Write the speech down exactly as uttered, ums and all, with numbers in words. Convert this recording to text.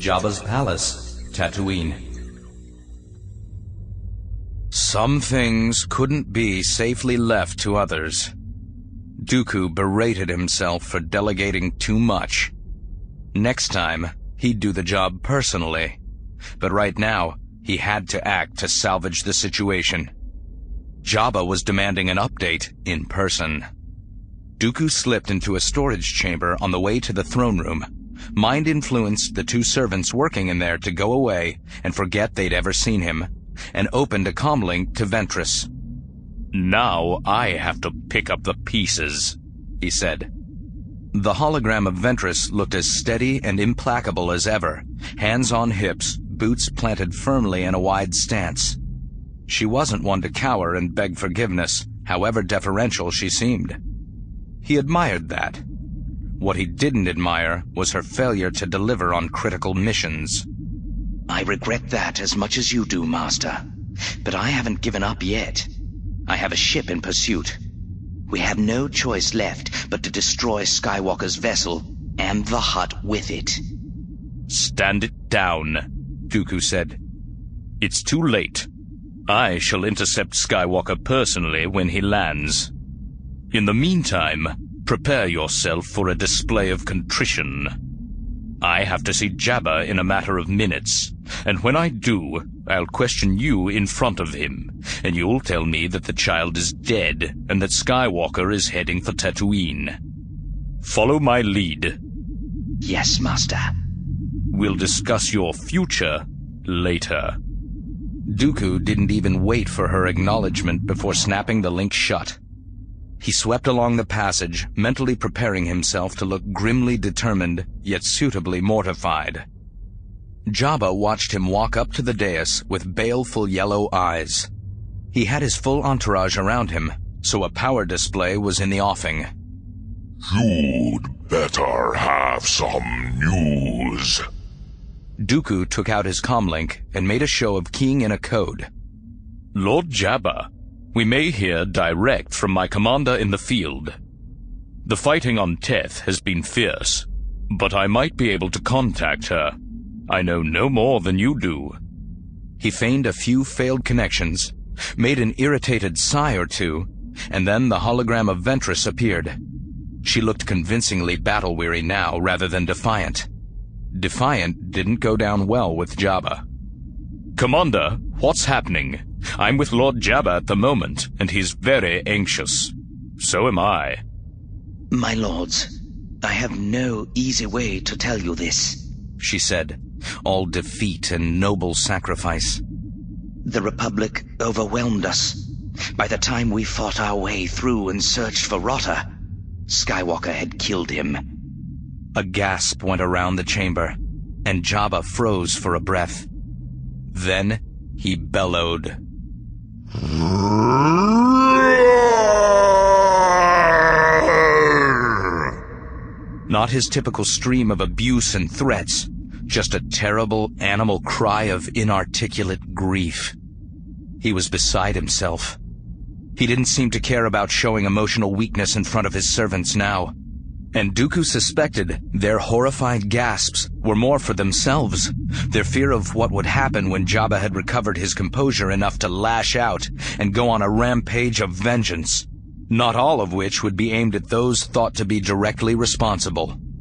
Jabba's palace, Tatooine. Some things couldn't be safely left to others. Dooku berated himself for delegating too much. Next time, he'd do the job personally. But right now, he had to act to salvage the situation. Jabba was demanding an update in person. Dooku slipped into a storage chamber on the way to the throne room. Mind influenced the two servants working in there to go away and forget they'd ever seen him, and opened a comlink to Ventress. "Now I have to pick up the pieces," he said. The hologram of Ventress looked as steady and implacable as ever, hands on hips, boots planted firmly in a wide stance. She wasn't one to cower and beg forgiveness, however deferential she seemed. He admired that. What he didn't admire was her failure to deliver on critical missions. "I regret that as much as you do, Master. But I haven't given up yet. I have a ship in pursuit. We have no choice left but to destroy Skywalker's vessel and the Hutt with it." "Stand it down," Dooku said. "It's too late. I shall intercept Skywalker personally when he lands. In the meantime, prepare yourself for a display of contrition. I have to see Jabba in a matter of minutes, and when I do, I'll question you in front of him, and you'll tell me that the child is dead and that Skywalker is heading for Tatooine. Follow my lead." "Yes, Master." "We'll discuss your future later." Dooku didn't even wait for her acknowledgement before snapping the link shut. He swept along the passage, mentally preparing himself to look grimly determined, yet suitably mortified. Jabba watched him walk up to the dais with baleful yellow eyes. He had his full entourage around him, so a power display was in the offing. "You'd better have some news." Dooku took out his comlink and made a show of keying in a code. "Lord Jabba, we may hear direct from my commander in the field. The fighting on Teth has been fierce, but I might be able to contact her. I know no more than you do." He feigned a few failed connections, made an irritated sigh or two, and then the hologram of Ventress appeared. She looked convincingly battle-weary now rather than defiant. Defiant didn't go down well with Jabba. "Commander, what's happening? I'm with Lord Jabba at the moment, and he's very anxious. So am I." "My lords, I have no easy way to tell you this," she said, all defeat and noble sacrifice. "The Republic overwhelmed us. By the time we fought our way through and searched for Rotta, Skywalker had killed him." A gasp went around the chamber, and Jabba froze for a breath. Then he bellowed. Not his typical stream of abuse and threats, just a terrible animal cry of inarticulate grief. He was beside himself. He didn't seem to care about showing emotional weakness in front of his servants now. And Dooku suspected their horrified gasps were more for themselves, their fear of what would happen when Jabba had recovered his composure enough to lash out and go on a rampage of vengeance, not all of which would be aimed at those thought to be directly responsible.